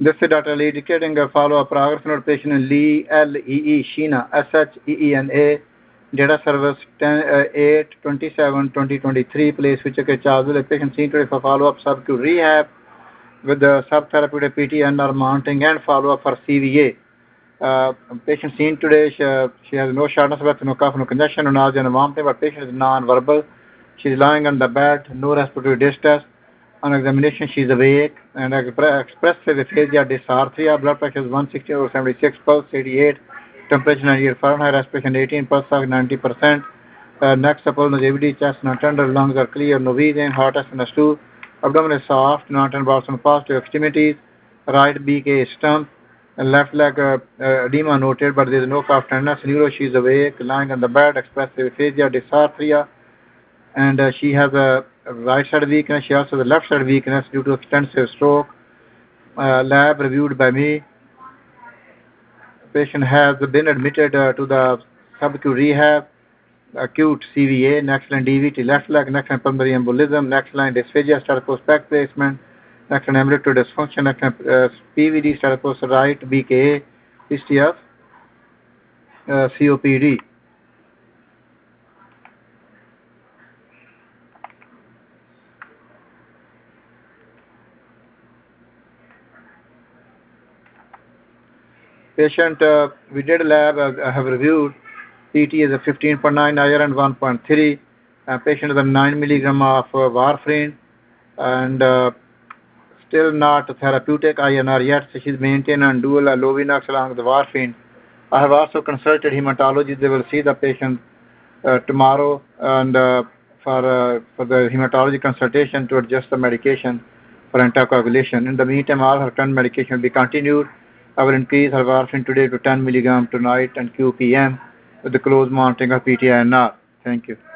This is Dr. Lee dictating a follow-up progress note patient in Lee, L-E-E, Sheena, S-H-E-E-N-A, data service 8/27/2023, place which is chargeable patient seen today for follow-up subacute rehab with the subtherapeutic PT/NR mounting and follow-up for CVA. Patient seen today, she has no shortness of breath, no cough, no congestion, no nausea, no vomiting, but patient is non-verbal. She is lying on the bed, no respiratory distress. On examination, she is awake and expressive aphasia dysarthria. Blood pressure is 160/76, pulse 88, temperature 98 Fahrenheit, respiration 18, pulse ox 90%. Next, suppose no JVD, chest not tender, lungs are clear, no wheezing, heart SNS2, abdomen is soft, not and bowels positive extremities. Right BK is stump, left leg edema noted, but there is no cough tenderness. Neuro, she is awake, lying on the bed, expressive aphasia dysarthria, and she has a right side weakness. She also has a left side weakness due to extensive stroke. Lab reviewed by me. Patient has been admitted to the subacute rehab, acute CVA, next line DVT left leg, next line pulmonary embolism, next line dysphagia, stethoscope back placement, next line ambulatory dysfunction, next line PVD, stethoscope right, BKA, history of COPD. Patient, we did lab, I have reviewed. PT is a 15.9, iron 1.3. Patient is a 9 milligram of warfarin and still not therapeutic INR yet. So she's maintained on dual Lovinox along with the warfarin. I have also consulted hematology. They will see the patient tomorrow and for the hematology consultation to adjust the medication for anticoagulation. In the meantime, all her current medication will be continued. I will increase her warfarin today to 10 milligram tonight and QPM with the close monitoring of PTINR. Thank you.